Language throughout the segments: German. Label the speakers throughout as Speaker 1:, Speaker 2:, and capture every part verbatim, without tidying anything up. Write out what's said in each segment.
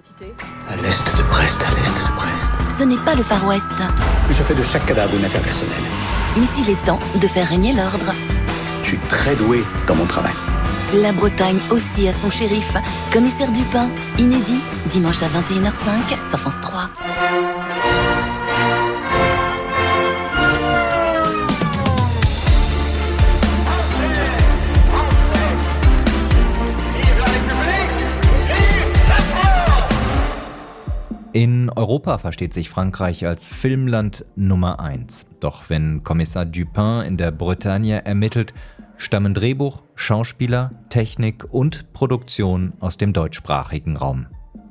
Speaker 1: À l'est de Brest, à l'est de Brest.
Speaker 2: Ce n'est pas le Far West.
Speaker 3: Je fais de chaque cadavre une affaire personnelle.
Speaker 2: Mais il est temps de faire régner l'ordre.
Speaker 3: Je suis très doué dans mon travail.
Speaker 2: La Bretagne aussi a son shérif. Commissaire Dupin, inédit, dimanche à vingt et une heures cinq sur France trois.
Speaker 4: In Europa versteht sich Frankreich als Filmland Nummer eins. Doch wenn Kommissar Dupin in der Bretagne ermittelt, stammen Drehbuch, Schauspieler, Technik und Produktion aus dem deutschsprachigen Raum.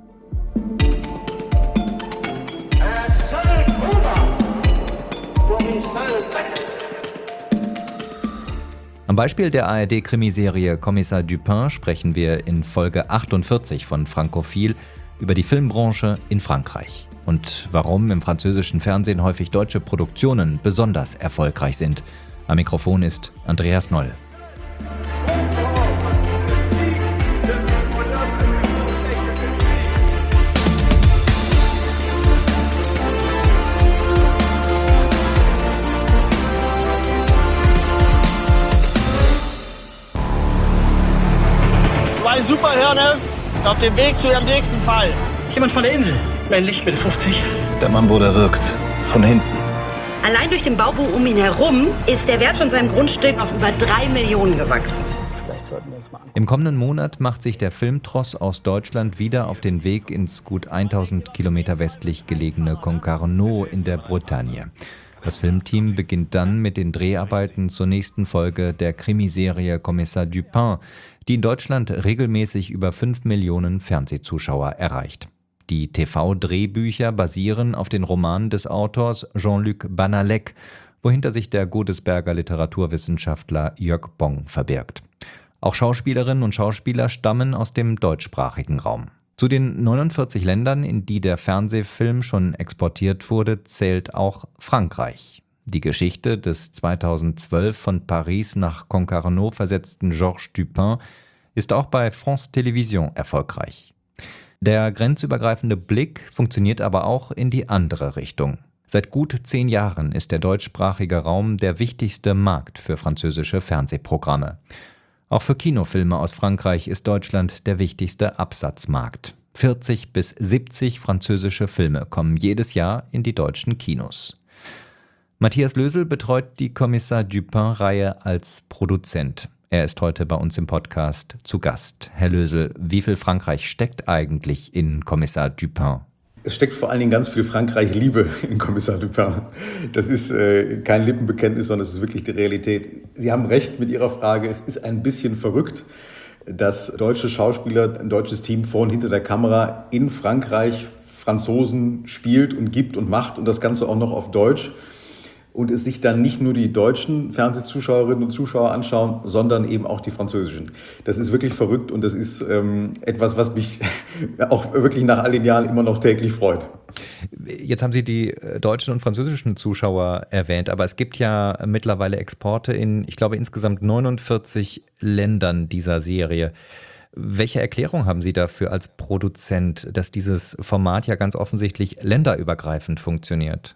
Speaker 4: Am Beispiel der A R D-Krimiserie Kommissar Dupin sprechen wir in Folge achtundvierzig von Frankophil über die Filmbranche in Frankreich und warum im französischen Fernsehen häufig deutsche Produktionen besonders erfolgreich sind. Am Mikrofon ist Andreas Noll.
Speaker 5: Zwei Superhirne auf dem Weg zu ihrem nächsten Fall.
Speaker 3: Jemand von der Insel. Männlich, Mitte fünfzig.
Speaker 6: Der Mann, wo der wirkt. Von hinten.
Speaker 7: Allein durch den Bauboom um ihn herum ist der Wert von seinem Grundstück auf über drei Millionen gewachsen.
Speaker 3: Vielleicht sollten wir es mal angucken.
Speaker 4: Im kommenden Monat macht sich der Filmtross aus Deutschland wieder auf den Weg ins gut tausend Kilometer westlich gelegene Concarneau in der Bretagne. Das Filmteam beginnt dann mit den Dreharbeiten zur nächsten Folge der Krimiserie Kommissar Dupin, die in Deutschland regelmäßig über fünf Millionen Fernsehzuschauer erreicht. Die T V-Drehbücher basieren auf den Romanen des Autors Jean-Luc Banalek, wohinter sich der Godesberger Literaturwissenschaftler Jörg Bong verbirgt. Auch Schauspielerinnen und Schauspieler stammen aus dem deutschsprachigen Raum. Zu den neunundvierzig Ländern, in die der Fernsehfilm schon exportiert wurde, zählt auch Frankreich. Die Geschichte des zweitausendzwölf von Paris nach Concarneau versetzten Georges Dupin ist auch bei France Télévisions erfolgreich. Der grenzübergreifende Blick funktioniert aber auch in die andere Richtung. Seit gut zehn Jahren ist der deutschsprachige Raum der wichtigste Markt für französische Fernsehprogramme. Auch für Kinofilme aus Frankreich ist Deutschland der wichtigste Absatzmarkt. vierzig bis siebzig französische Filme kommen jedes Jahr in die deutschen Kinos. Matthias Lösel betreut die Kommissar Dupin-Reihe als Produzent. Er ist heute bei uns im Podcast zu Gast. Herr Lösel, wie viel Frankreich steckt eigentlich in Kommissar Dupin?
Speaker 8: Es steckt vor allen Dingen ganz viel Frankreich-Liebe in Kommissar Dupin. Das ist äh, kein Lippenbekenntnis, sondern es ist wirklich die Realität. Sie haben recht mit Ihrer Frage, es ist ein bisschen verrückt, dass deutsche Schauspieler, ein deutsches Team vor und hinter der Kamera in Frankreich Franzosen spielt und gibt und macht und das Ganze auch noch auf Deutsch. Und es sich dann nicht nur die deutschen Fernsehzuschauerinnen und Zuschauer anschauen, sondern eben auch die französischen. Das ist wirklich verrückt und das ist ähm, etwas, was mich auch wirklich nach all den Jahren immer noch täglich freut.
Speaker 4: Jetzt haben Sie die deutschen und französischen Zuschauer erwähnt, aber es gibt ja mittlerweile Exporte in, ich glaube, insgesamt neunundvierzig Ländern dieser Serie. Welche Erklärung haben Sie dafür als Produzent, dass dieses Format ja ganz offensichtlich länderübergreifend funktioniert?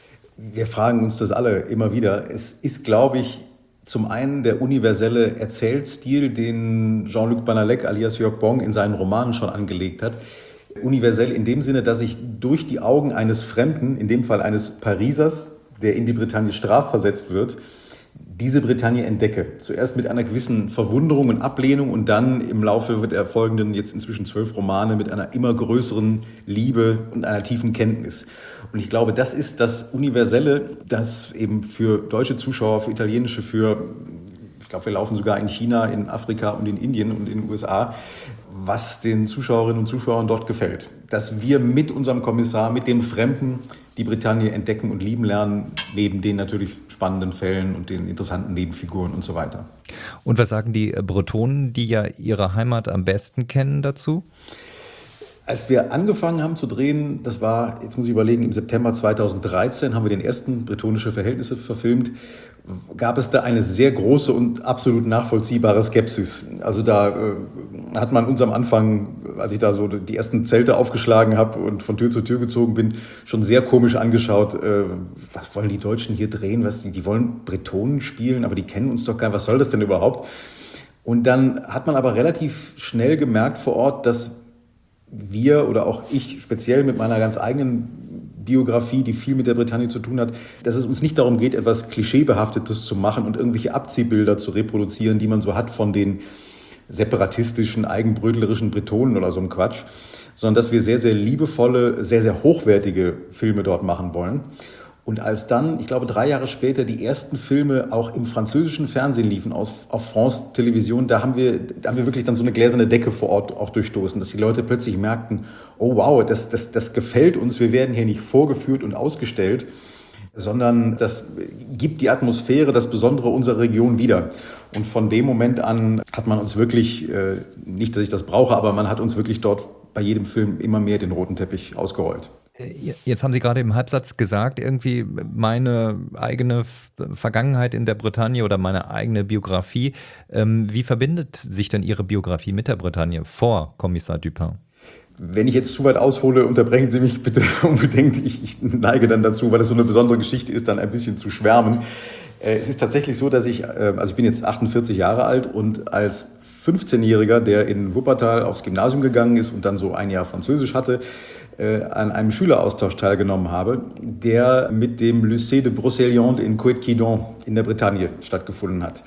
Speaker 8: Wir fragen uns das alle immer wieder. Es ist, glaube ich, zum einen der universelle Erzählstil, den Jean-Luc Banalek alias Jörg Bong in seinen Romanen schon angelegt hat. Universell in dem Sinne, dass ich durch die Augen eines Fremden, in dem Fall eines Parisers, der in die Bretagne strafversetzt wird, diese Bretagne entdecke. Zuerst mit einer gewissen Verwunderung und Ablehnung und dann im Laufe der folgenden, jetzt inzwischen zwölf Romane, mit einer immer größeren Liebe und einer tiefen Kenntnis. Und ich glaube, das ist das Universelle, das eben für deutsche Zuschauer, für italienische, für, ich glaube, wir laufen sogar in China, in Afrika und in Indien und in den U S A, was den Zuschauerinnen und Zuschauern dort gefällt. Dass wir mit unserem Kommissar, mit dem Fremden, die Bretagne entdecken und lieben lernen, neben den natürlich spannenden Fällen und den interessanten Nebenfiguren und so weiter.
Speaker 4: Und was sagen die Bretonen, die ja ihre Heimat am besten kennen, dazu?
Speaker 8: Als wir angefangen haben zu drehen, das war, jetzt muss ich überlegen, im September zweitausenddreizehn haben wir den ersten Bretonische Verhältnisse verfilmt. gab es da eine sehr große und absolut nachvollziehbare Skepsis. Also da äh, hat man uns am Anfang, als ich da so die ersten Zelte aufgeschlagen habe und von Tür zu Tür gezogen bin, schon sehr komisch angeschaut. Äh, was wollen die Deutschen hier drehen? Was, die, die wollen Bretonen spielen, aber die kennen uns doch gar nicht. Was soll das denn überhaupt? Und dann hat man aber relativ schnell gemerkt vor Ort, dass wir oder auch ich speziell mit meiner ganz eigenen Biografie, die viel mit der Bretagne zu tun hat, dass es uns nicht darum geht, etwas Klischeebehaftetes zu machen und irgendwelche Abziehbilder zu reproduzieren, die man so hat von den separatistischen, eigenbrötlerischen Bretonen oder so einem Quatsch, sondern dass wir sehr, sehr liebevolle, sehr, sehr hochwertige Filme dort machen wollen. Und als dann, ich glaube, drei Jahre später die ersten Filme auch im französischen Fernsehen liefen, auf, auf France Television, da haben wir, da haben wir wirklich dann so eine gläserne Decke vor Ort auch durchstoßen, dass die Leute plötzlich merkten, oh wow, das, das, das gefällt uns, wir werden hier nicht vorgeführt und ausgestellt, sondern das gibt die Atmosphäre, das Besondere unserer Region wieder. Und von dem Moment an hat man uns wirklich, äh, nicht, dass ich das brauche, aber man hat uns wirklich dort bei jedem Film immer mehr den roten Teppich ausgerollt.
Speaker 4: Jetzt haben Sie gerade im Halbsatz gesagt, irgendwie meine eigene Vergangenheit in der Bretagne oder meine eigene Biografie. Wie verbindet sich denn Ihre Biografie mit der Bretagne vor Kommissar Dupin?
Speaker 8: Wenn ich jetzt zu weit aushole, unterbrechen Sie mich bitte unbedingt. Ich, ich neige dann dazu, weil es so eine besondere Geschichte ist, dann ein bisschen zu schwärmen. Es ist tatsächlich so, dass ich, also ich bin jetzt achtundvierzig Jahre alt und als fünfzehnjähriger, der in Wuppertal aufs Gymnasium gegangen ist und dann so ein Jahr Französisch hatte, an einem Schüleraustausch teilgenommen habe, der mit dem Lycée de Brocéliande in Coët-Quidon in der Bretagne stattgefunden hat.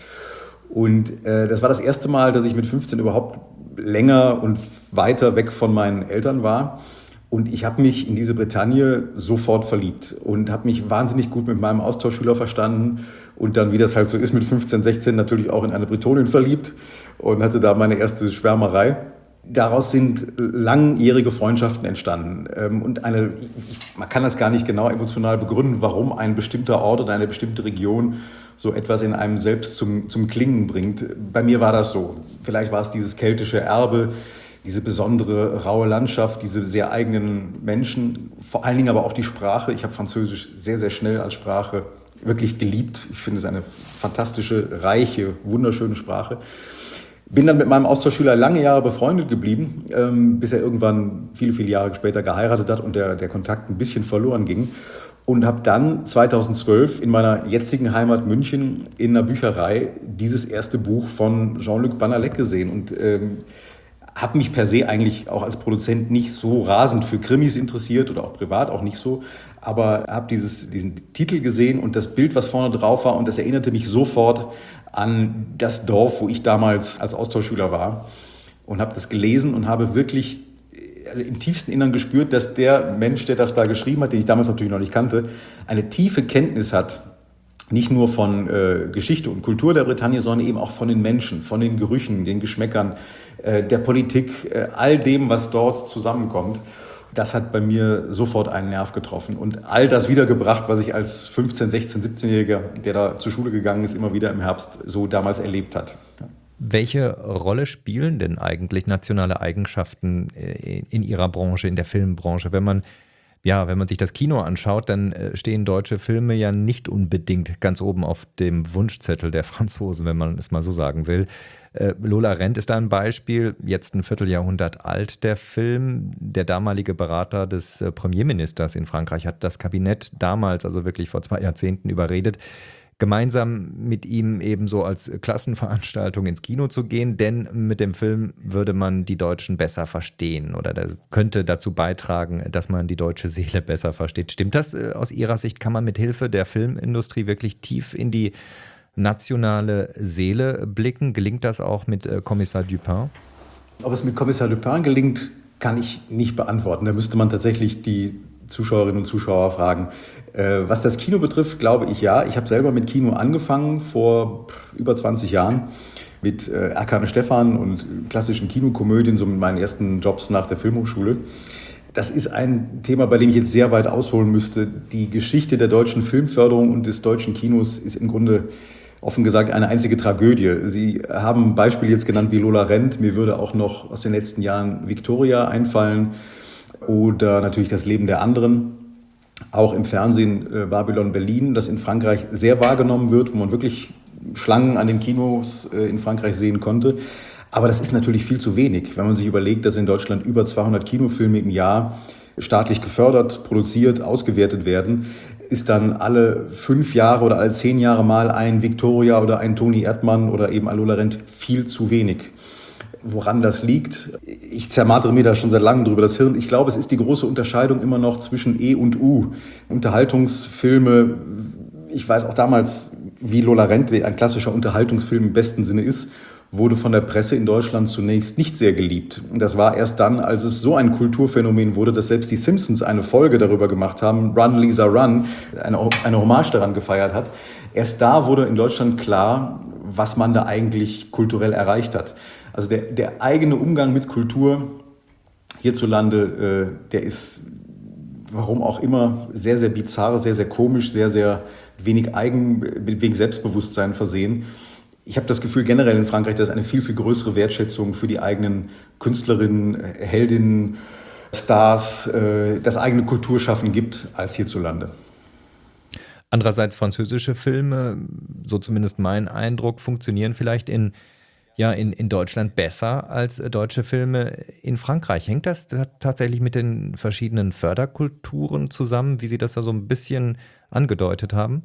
Speaker 8: Und äh, das war das erste Mal, dass ich mit fünfzehn überhaupt länger und weiter weg von meinen Eltern war. Und ich habe mich in diese Bretagne sofort verliebt und habe mich wahnsinnig gut mit meinem Austauschschüler verstanden und dann, wie das halt so ist, mit fünfzehn, sechzehn natürlich auch in eine Bretonin verliebt und hatte da meine erste Schwärmerei. Daraus sind langjährige Freundschaften entstanden. Und eine, man kann das gar nicht genau emotional begründen, warum ein bestimmter Ort oder eine bestimmte Region so etwas in einem selbst zum, zum Klingen bringt. Bei mir war das so. Vielleicht war es dieses keltische Erbe, diese besondere raue Landschaft, diese sehr eigenen Menschen, vor allen Dingen aber auch die Sprache. Ich habe Französisch sehr, sehr schnell als Sprache wirklich geliebt. Ich finde es eine fantastische, reiche, wunderschöne Sprache. Bin dann mit meinem Austauschschüler lange Jahre befreundet geblieben, ähm, bis er irgendwann viele, viele Jahre später geheiratet hat und der, der Kontakt ein bisschen verloren ging. Und habe dann zweitausendzwölf in meiner jetzigen Heimat München in einer Bücherei dieses erste Buch von Jean-Luc Banalek gesehen und ähm, habe mich per se eigentlich auch als Produzent nicht so rasend für Krimis interessiert oder auch privat auch nicht so, aber habe dieses, diesen Titel gesehen und das Bild, was vorne drauf war, und das erinnerte mich sofort an das Dorf, wo ich damals als Austauschschüler war, und habe das gelesen und habe wirklich also im tiefsten Innern gespürt, dass der Mensch, der das da geschrieben hat, den ich damals natürlich noch nicht kannte, eine tiefe Kenntnis hat, nicht nur von äh, Geschichte und Kultur der Bretagne, sondern eben auch von den Menschen, von den Gerüchen, den Geschmäckern, äh, der Politik, äh, all dem, was dort zusammenkommt. Das hat bei mir sofort einen Nerv getroffen und all das wiedergebracht, was ich als fünfzehn-, sechzehn-, siebzehnjähriger, der da zur Schule gegangen ist, immer wieder im Herbst so damals erlebt hat. Ja.
Speaker 4: Welche Rolle spielen denn eigentlich nationale Eigenschaften in Ihrer Branche, in der Filmbranche? Wenn man, ja, wenn man sich das Kino anschaut, dann stehen deutsche Filme ja nicht unbedingt ganz oben auf dem Wunschzettel der Franzosen, wenn man es mal so sagen will. Lola Rent ist da ein Beispiel, jetzt ein Vierteljahrhundert alt, der Film. Der damalige Berater des Premierministers in Frankreich hat das Kabinett damals, also wirklich vor zwei Jahrzehnten, überredet, gemeinsam mit ihm ebenso als Klassenveranstaltung ins Kino zu gehen, denn mit dem Film würde man die Deutschen besser verstehen oder das könnte dazu beitragen, dass man die deutsche Seele besser versteht. Stimmt das aus Ihrer Sicht? Kann man mit Hilfe der Filmindustrie wirklich tief in die nationale Seele blicken? Gelingt das auch mit Kommissar Dupin?
Speaker 8: Ob es mit Kommissar Dupin gelingt, kann ich nicht beantworten. Da müsste man tatsächlich die Zuschauerinnen und Zuschauer fragen. Was das Kino betrifft, glaube ich ja. Ich habe selber mit Kino angefangen vor über zwanzig Jahren mit Erkan Stefan und klassischen Kinokomödien, so mit meinen ersten Jobs nach der Filmhochschule. Das ist ein Thema, bei dem ich jetzt sehr weit ausholen müsste. Die Geschichte der deutschen Filmförderung und des deutschen Kinos ist im Grunde offen gesagt eine einzige Tragödie. Sie haben ein Beispiel jetzt genannt wie Lola Rent. Mir würde auch noch aus den letzten Jahren Victoria einfallen oder natürlich das Leben der anderen. auch im Fernsehen äh, Babylon Berlin, das in Frankreich sehr wahrgenommen wird, wo man wirklich Schlangen an den Kinos äh, in Frankreich sehen konnte. Aber das ist natürlich viel zu wenig, wenn man sich überlegt, dass in Deutschland über zweihundert Kinofilme im Jahr staatlich gefördert, produziert, ausgewertet werden, ist dann alle fünf Jahre oder alle zehn Jahre mal ein Victoria oder ein Toni Erdmann oder eben ein Lola Rent viel zu wenig. Woran das liegt, ich zermartere mir da schon seit langem drüber das Hirn. Ich glaube, es ist die große Unterscheidung immer noch zwischen E und U. Unterhaltungsfilme, ich weiß auch damals, wie Lola Rent ein klassischer Unterhaltungsfilm im besten Sinne ist, wurde von der Presse in Deutschland zunächst nicht sehr geliebt. Das war erst dann, als es so ein Kulturphänomen wurde, dass selbst die Simpsons eine Folge darüber gemacht haben, Run, Lisa, Run, eine, eine Hommage daran gefeiert hat. Erst da wurde in Deutschland klar, was man da eigentlich kulturell erreicht hat. Also der, der eigene Umgang mit Kultur hierzulande, äh, der ist, warum auch immer, sehr, sehr bizarr, sehr, sehr komisch, sehr, sehr wenig Eigen, wenig Selbstbewusstsein versehen. Ich habe das Gefühl generell in Frankreich, dass es eine viel, viel größere Wertschätzung für die eigenen Künstlerinnen, Heldinnen, Stars, äh, das eigene Kulturschaffen gibt als hierzulande.
Speaker 4: Andererseits französische Filme, so zumindest mein Eindruck, funktionieren vielleicht in, ja, in, in Deutschland besser als deutsche Filme in Frankreich. Hängt das tatsächlich mit den verschiedenen Förderkulturen zusammen, wie Sie das da so ein bisschen angedeutet haben?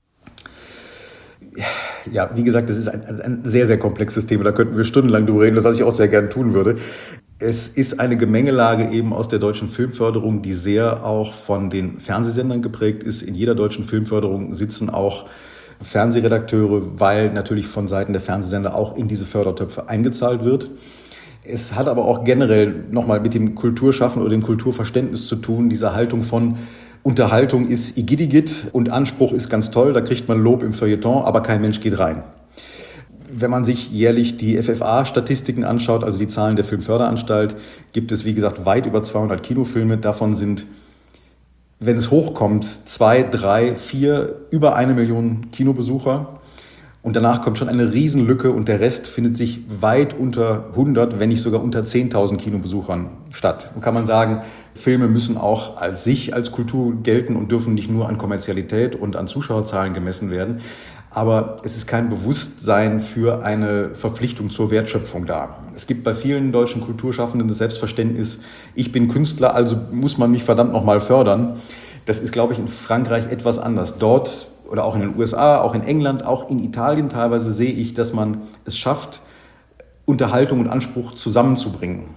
Speaker 8: Ja, wie gesagt, das ist ein, ein sehr, sehr komplexes Thema. Da könnten wir stundenlang drüber reden, was ich auch sehr gerne tun würde. Es ist eine Gemengelage eben aus der deutschen Filmförderung, die sehr auch von den Fernsehsendern geprägt ist. In jeder deutschen Filmförderung sitzen auch Fernsehredakteure, weil natürlich von Seiten der Fernsehsender auch in diese Fördertöpfe eingezahlt wird. Es hat aber auch generell nochmal mit dem Kulturschaffen oder dem Kulturverständnis zu tun, diese Haltung von Unterhaltung ist igidigit und Anspruch ist ganz toll, da kriegt man Lob im Feuilleton, aber kein Mensch geht rein. Wenn man sich jährlich die F F A-Statistiken anschaut, also die Zahlen der Filmförderanstalt, gibt es, wie gesagt, weit über zweihundert Kinofilme. Davon sind, wenn es hochkommt, zwei, drei, vier, über eine Million Kinobesucher. Und danach kommt schon eine Riesenlücke und der Rest findet sich weit unter hundert, wenn nicht sogar unter zehntausend Kinobesuchern statt. Und kann man sagen, Filme müssen auch als sich als Kultur gelten und dürfen nicht nur an Kommerzialität und an Zuschauerzahlen gemessen werden. Aber es ist kein Bewusstsein für eine Verpflichtung zur Wertschöpfung da. Es gibt bei vielen deutschen Kulturschaffenden das Selbstverständnis, ich bin Künstler, also muss man mich verdammt nochmal fördern. Das ist, glaube ich, in Frankreich etwas anders. Dort oder auch in den U S A, auch in England, auch in Italien teilweise sehe ich, dass man es schafft, Unterhaltung und Anspruch zusammenzubringen.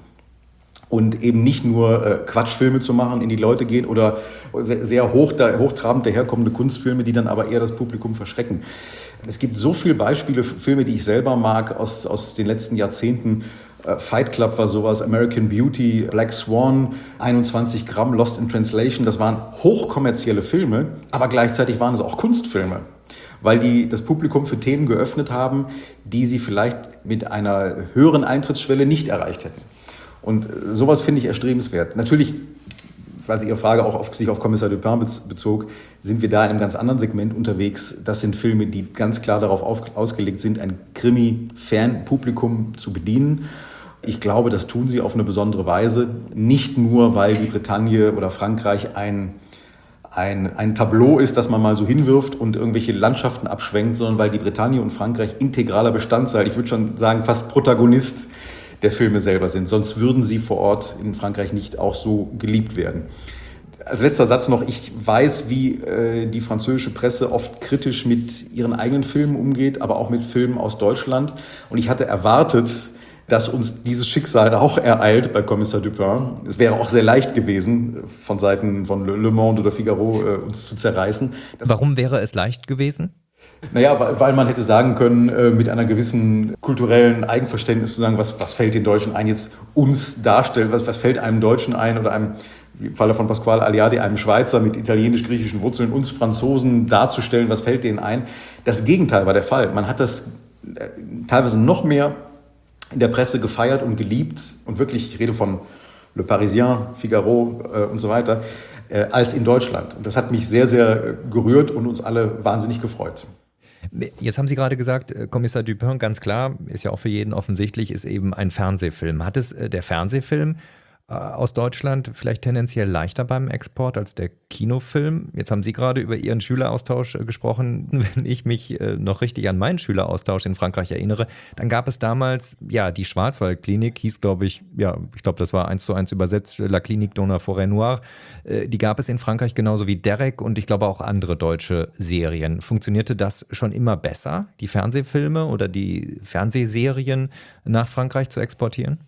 Speaker 8: Und eben nicht nur äh, Quatschfilme zu machen, in die Leute gehen oder sehr, sehr hoch, da, hochtrabend daherkommende Kunstfilme, die dann aber eher das Publikum verschrecken. Es gibt so viele Beispiele, Filme, die ich selber mag aus, aus den letzten Jahrzehnten. Äh, Fight Club war sowas, American Beauty, Black Swan, einundzwanzig Gramm, Lost in Translation. Das waren hochkommerzielle Filme, aber gleichzeitig waren es auch Kunstfilme, weil die das Publikum für Themen geöffnet haben, die sie vielleicht mit einer höheren Eintrittsschwelle nicht erreicht hätten. Und sowas finde ich erstrebenswert. Natürlich, weil Ihre Frage auch auf, sich auf Kommissar Dupin bezog, sind wir da in einem ganz anderen Segment unterwegs. Das sind Filme, die ganz klar darauf auf, ausgelegt sind, ein Krimi-Fan-Publikum zu bedienen. Ich glaube, das tun sie auf eine besondere Weise. Nicht nur, weil die Bretagne oder Frankreich ein, ein, ein Tableau ist, das man mal so hinwirft und irgendwelche Landschaften abschwenkt, sondern weil die Bretagne und Frankreich integraler Bestandteil, ich würde schon sagen fast Protagonist der Filme selber sind. Sonst würden sie vor Ort in Frankreich nicht auch so geliebt werden. Als letzter Satz noch, ich weiß, wie äh, die französische Presse oft kritisch mit ihren eigenen Filmen umgeht, aber auch mit Filmen aus Deutschland. Und ich hatte erwartet, dass uns dieses Schicksal auch ereilt bei Kommissar Dupin. Es wäre auch sehr leicht gewesen, von Seiten von Le Monde oder Figaro äh, uns zu zerreißen. Das
Speaker 4: Warum wäre es leicht gewesen?
Speaker 8: Naja, weil, weil man hätte sagen können, äh, mit einer gewissen kulturellen Eigenverständnis zu sagen, was, was fällt den Deutschen ein, jetzt uns darstellen, was, was fällt einem Deutschen ein oder einem, im Falle von Pasquale Aliadi, einem Schweizer mit italienisch-griechischen Wurzeln, uns Franzosen darzustellen, was fällt denen ein. Das Gegenteil war der Fall. Man hat das äh, teilweise noch mehr in der Presse gefeiert und geliebt und wirklich, ich rede von Le Parisien, Figaro äh, und so weiter, äh, als in Deutschland. Und das hat mich sehr, sehr gerührt und uns alle wahnsinnig gefreut.
Speaker 4: Jetzt haben Sie gerade gesagt, Kommissar Dupin, ganz klar, ist ja auch für jeden offensichtlich, ist eben ein Fernsehfilm. Hat es der Fernsehfilm aus Deutschland vielleicht tendenziell leichter beim Export als der Kinofilm. Jetzt haben Sie gerade über Ihren Schüleraustausch gesprochen. Wenn ich mich noch richtig an meinen Schüleraustausch in Frankreich erinnere, dann gab es damals, ja, die Schwarzwaldklinik, hieß glaube ich, ja, ich glaube, das war eins zu eins übersetzt, La Clinique dans la Forêt Noire. Die gab es in Frankreich genauso wie Derek und ich glaube auch andere deutsche Serien. Funktionierte das schon immer besser, die Fernsehfilme oder die Fernsehserien nach Frankreich zu exportieren?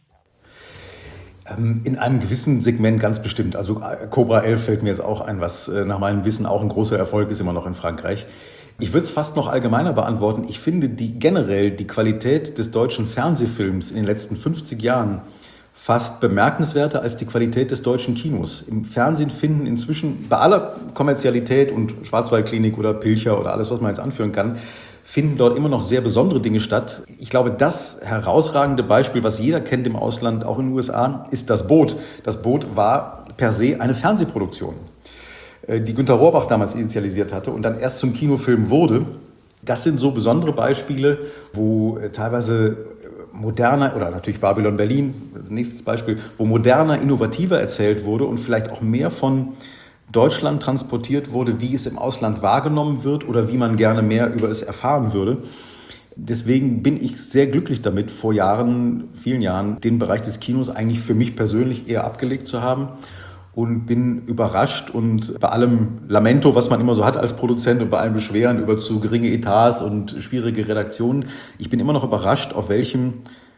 Speaker 8: In einem gewissen Segment ganz bestimmt. Also Cobra elf fällt mir jetzt auch ein, was nach meinem Wissen auch ein großer Erfolg ist, immer noch in Frankreich. Ich würde es fast noch allgemeiner beantworten. Ich finde die generell die Qualität des deutschen Fernsehfilms in den letzten fünfzig Jahren fast bemerkenswerter als die Qualität des deutschen Kinos. Im Fernsehen finden inzwischen bei aller Kommerzialität und Schwarzwaldklinik oder Pilcher oder alles, was man jetzt anführen kann, finden dort immer noch sehr besondere Dinge statt. Ich glaube, das herausragende Beispiel, was jeder kennt im Ausland, auch in den U S A, ist Das Boot. Das Boot war per se eine Fernsehproduktion, die Günter Rohrbach damals initialisiert hatte und dann erst zum Kinofilm wurde. Das sind so besondere Beispiele, wo teilweise moderner, oder natürlich Babylon Berlin, das nächstes Beispiel, wo moderner, innovativer erzählt wurde und vielleicht auch mehr von Deutschland transportiert wurde, wie es im Ausland wahrgenommen wird oder wie man gerne mehr über es erfahren würde. Deswegen bin ich sehr glücklich damit, vor Jahren, vielen Jahren, den Bereich des Kinos eigentlich für mich persönlich eher abgelegt zu haben und bin überrascht und bei allem Lamento, was man immer so hat als Produzent und bei allem Beschweren über zu geringe Etats und schwierige Redaktionen, ich bin immer noch überrascht, auf welchem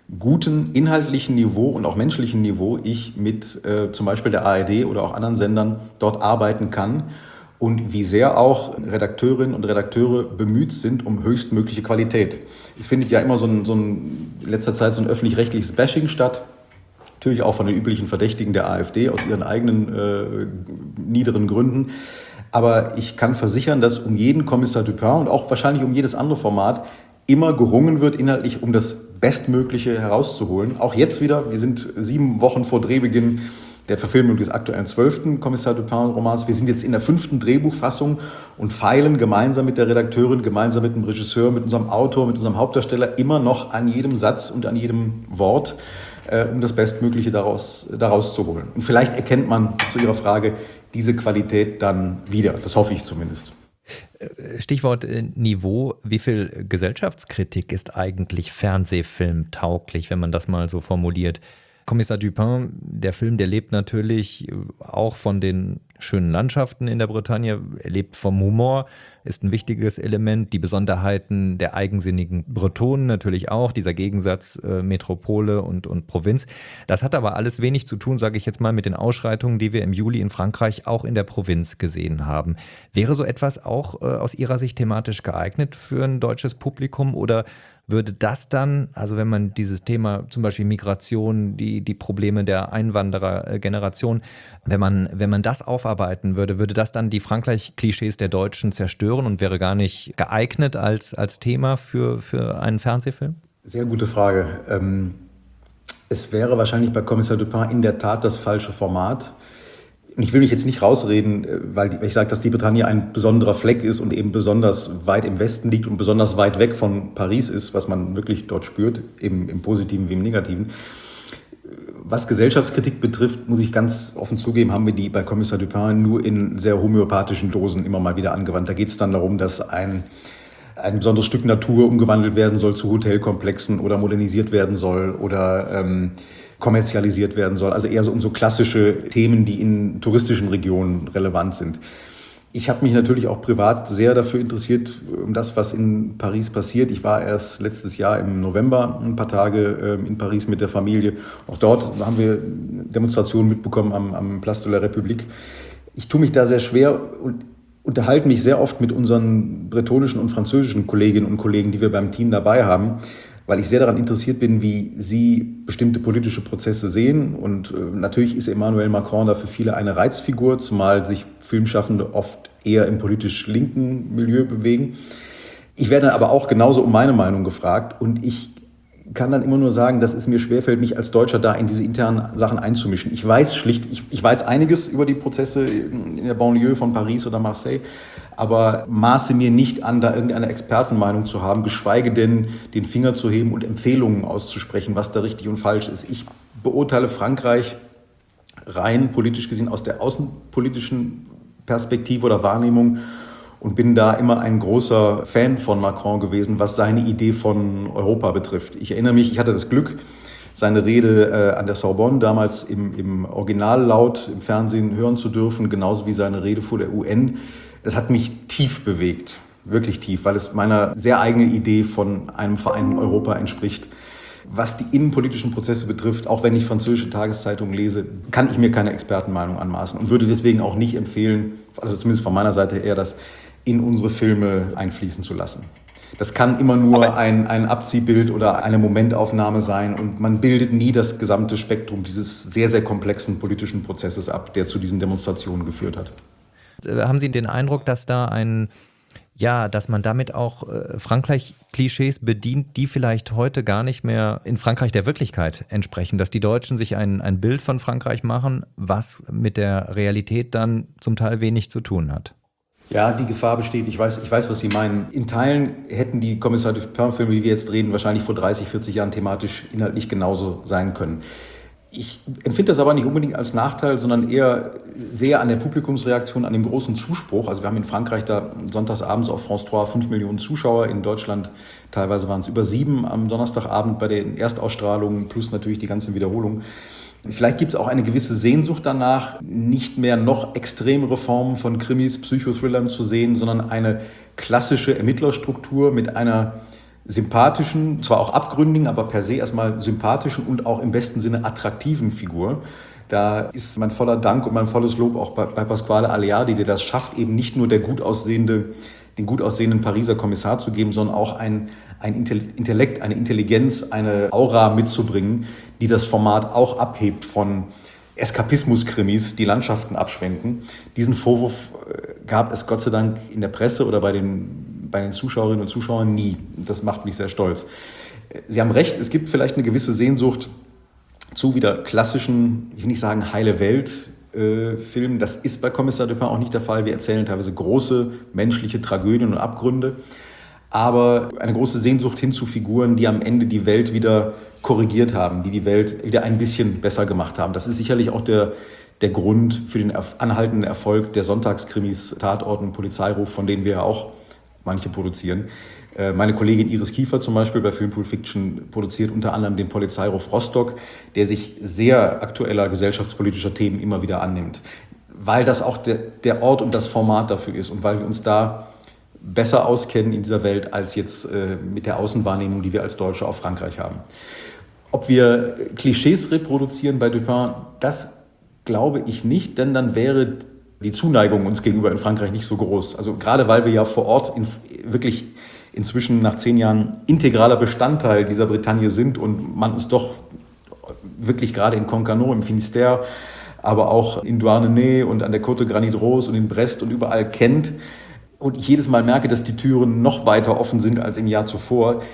Speaker 8: guten inhaltlichen Niveau und auch menschlichen Niveau ich mit äh, zum Beispiel der A R D oder auch anderen Sendern dort arbeiten kann und wie sehr auch Redakteurinnen und Redakteure bemüht sind um höchstmögliche Qualität. Es findet ja immer so ein, so ein in letzter Zeit so ein öffentlich-rechtliches Bashing statt, natürlich auch von den üblichen Verdächtigen der AfD aus ihren eigenen äh, niederen Gründen. Aber ich kann versichern, dass um jeden Kommissar Dupin und auch wahrscheinlich um jedes andere Format immer gerungen wird, inhaltlich um das Bestmögliche herauszuholen. Auch jetzt wieder, wir sind sieben Wochen vor Drehbeginn der Verfilmung des aktuellen zwölften Kommissar Dupin-Romans. Wir sind jetzt in der fünften Drehbuchfassung und feilen gemeinsam mit der Redakteurin, gemeinsam mit dem Regisseur, mit unserem Autor, mit unserem Hauptdarsteller immer noch an jedem Satz und an jedem Wort, äh, um das Bestmögliche daraus, daraus zu holen. Und vielleicht erkennt man zu Ihrer Frage diese Qualität dann wieder. Das hoffe ich zumindest.
Speaker 4: Stichwort Niveau. Wie viel Gesellschaftskritik ist eigentlich Fernsehfilm tauglich, wenn man das mal so formuliert? Kommissar Dupin, der Film, der lebt natürlich auch von den schönen Landschaften in der Bretagne, er lebt vom Humor, ist ein wichtiges Element, die Besonderheiten der eigensinnigen Bretonen natürlich auch, dieser Gegensatz äh, Metropole und, und Provinz. Das hat aber alles wenig zu tun, sage ich jetzt mal, mit den Ausschreitungen, die wir im Juli in Frankreich auch in der Provinz gesehen haben. Wäre so etwas auch äh, aus Ihrer Sicht thematisch geeignet für ein deutsches Publikum oder würde das dann, also wenn man dieses Thema zum Beispiel Migration, die, die Probleme der Einwanderergeneration, wenn man, wenn man das aufarbeiten würde, würde das dann die Frankreich-Klischees der Deutschen zerstören und wäre gar nicht geeignet als, als Thema für, für einen Fernsehfilm?
Speaker 8: Sehr gute Frage. Ähm, es wäre wahrscheinlich bei Kommissar Dupin in der Tat das falsche Format. Und ich will mich jetzt nicht rausreden, weil ich sage, dass die Bretagne ein besonderer Fleck ist und eben besonders weit im Westen liegt und besonders weit weg von Paris ist, was man wirklich dort spürt, eben im Positiven wie im Negativen. Was Gesellschaftskritik betrifft, muss ich ganz offen zugeben, haben wir die bei Kommissar Dupin nur in sehr homöopathischen Dosen immer mal wieder angewandt. Da geht es dann darum, dass ein, ein besonderes Stück Natur umgewandelt werden soll zu Hotelkomplexen oder modernisiert werden soll oder ähm, kommerzialisiert werden soll. Also eher so um so klassische Themen, die in touristischen Regionen relevant sind. Ich habe mich natürlich auch privat sehr dafür interessiert, um das, was in Paris passiert. Ich war erst letztes Jahr im November ein paar Tage in Paris mit der Familie. Auch dort haben wir Demonstrationen mitbekommen am, am Place de la République. Ich tue mich da sehr schwer und unterhalte mich sehr oft mit unseren bretonischen und französischen Kolleginnen und Kollegen, die wir beim Team dabei haben, weil ich sehr daran interessiert bin, wie sie bestimmte politische Prozesse sehen. Und äh, natürlich ist Emmanuel Macron da für viele eine Reizfigur, zumal sich Filmschaffende oft eher im politisch linken Milieu bewegen. Ich werde aber auch genauso um meine Meinung gefragt und ich kann dann immer nur sagen, dass es mir schwerfällt, mich als Deutscher da in diese internen Sachen einzumischen. Ich weiß schlicht, ich, ich weiß einiges über die Prozesse in der Banlieue von Paris oder Marseille, aber maße mir nicht an, da irgendeine Expertenmeinung zu haben, geschweige denn den Finger zu heben und Empfehlungen auszusprechen, was da richtig und falsch ist. Ich beurteile Frankreich rein politisch gesehen aus der außenpolitischen Perspektive oder Wahrnehmung und bin da immer ein großer Fan von Macron gewesen, was seine Idee von Europa betrifft. Ich erinnere mich, ich hatte das Glück, seine Rede äh, an der Sorbonne damals im, im Originallaut im Fernsehen hören zu dürfen, genauso wie seine Rede vor der U N. Das hat mich tief bewegt, wirklich tief, weil es meiner sehr eigenen Idee von einem vereinten Europa entspricht. Was die innenpolitischen Prozesse betrifft, auch wenn ich französische Tageszeitungen lese, kann ich mir keine Expertenmeinung anmaßen und würde deswegen auch nicht empfehlen, also zumindest von meiner Seite eher, das in unsere Filme einfließen zu lassen. Das kann immer nur ein, ein Abziehbild oder eine Momentaufnahme sein und man bildet nie das gesamte Spektrum dieses sehr, sehr komplexen politischen Prozesses ab, der zu diesen Demonstrationen geführt hat.
Speaker 4: Haben Sie den Eindruck, dass da ein, ja, dass man damit auch äh, Frankreich-Klischees bedient, die vielleicht heute gar nicht mehr in Frankreich der Wirklichkeit entsprechen, dass die Deutschen sich ein, ein Bild von Frankreich machen, was mit der Realität dann zum Teil wenig zu tun hat?
Speaker 8: Ja, die Gefahr besteht. Ich weiß, ich weiß, was Sie meinen. In Teilen hätten die Kommissar Dupin-Filme, die wir jetzt drehen, wahrscheinlich vor dreißig, vierzig Jahren thematisch inhaltlich genauso sein können. Ich empfinde das aber nicht unbedingt als Nachteil, sondern eher sehr an der Publikumsreaktion, an dem großen Zuspruch. Also wir haben in Frankreich da sonntagsabends auf France drei fünf Millionen Zuschauer, in Deutschland teilweise waren es über sieben am Donnerstagabend bei den Erstausstrahlungen, plus natürlich die ganzen Wiederholungen. Vielleicht gibt es auch eine gewisse Sehnsucht danach, nicht mehr noch extremere Formen von Krimis, Psychothrillern zu sehen, sondern eine klassische Ermittlerstruktur mit einer sympathischen, zwar auch abgründigen, aber per se erstmal sympathischen und auch im besten Sinne attraktiven Figur. Da ist mein voller Dank und mein volles Lob auch bei, bei Pasquale Aleardi, der das schafft, eben nicht nur der gut aussehende, den gut aussehenden Pariser Kommissar zu geben, sondern auch ein, ein Intellekt, eine Intelligenz, eine Aura mitzubringen, die das Format auch abhebt von Eskapismus-Krimis, die Landschaften abschwenken. Diesen Vorwurf gab es Gott sei Dank in der Presse oder bei den, bei den Zuschauerinnen und Zuschauern nie. Das macht mich sehr stolz. Sie haben recht, es gibt vielleicht eine gewisse Sehnsucht zu wieder klassischen, ich will nicht sagen heile Welt, äh, Filmen. Das ist bei Kommissar Dupin auch nicht der Fall. Wir erzählen teilweise große menschliche Tragödien und Abgründe, aber eine große Sehnsucht hin zu Figuren, die am Ende die Welt wieder korrigiert haben, die die Welt wieder ein bisschen besser gemacht haben. Das ist sicherlich auch der, der Grund für den anhaltenden Erfolg der Sonntagskrimis, Tatort und Polizeiruf, von denen wir ja auch manche produzieren. Meine Kollegin Iris Kiefer zum Beispiel bei Film Pulp Fiction produziert unter anderem den Polizeiruf Rostock, der sich sehr aktueller gesellschaftspolitischer Themen immer wieder annimmt, weil das auch der, der Ort und das Format dafür ist und weil wir uns da besser auskennen in dieser Welt als jetzt äh, mit der Außenwahrnehmung, die wir als Deutsche auf Frankreich haben. Ob wir Klischees reproduzieren bei Dupin, das glaube ich nicht, denn dann wäre die Zuneigung uns gegenüber in Frankreich nicht so groß. Also gerade weil wir ja vor Ort in, wirklich inzwischen nach zehn Jahren integraler Bestandteil dieser Bretagne sind und man uns doch wirklich gerade in Concarneau, im Finistère, aber auch in Douarnenez und an der Côte Granit Rose und in Brest und überall kennt und ich jedes Mal merke, dass die Türen noch weiter offen sind als im Jahr zuvor.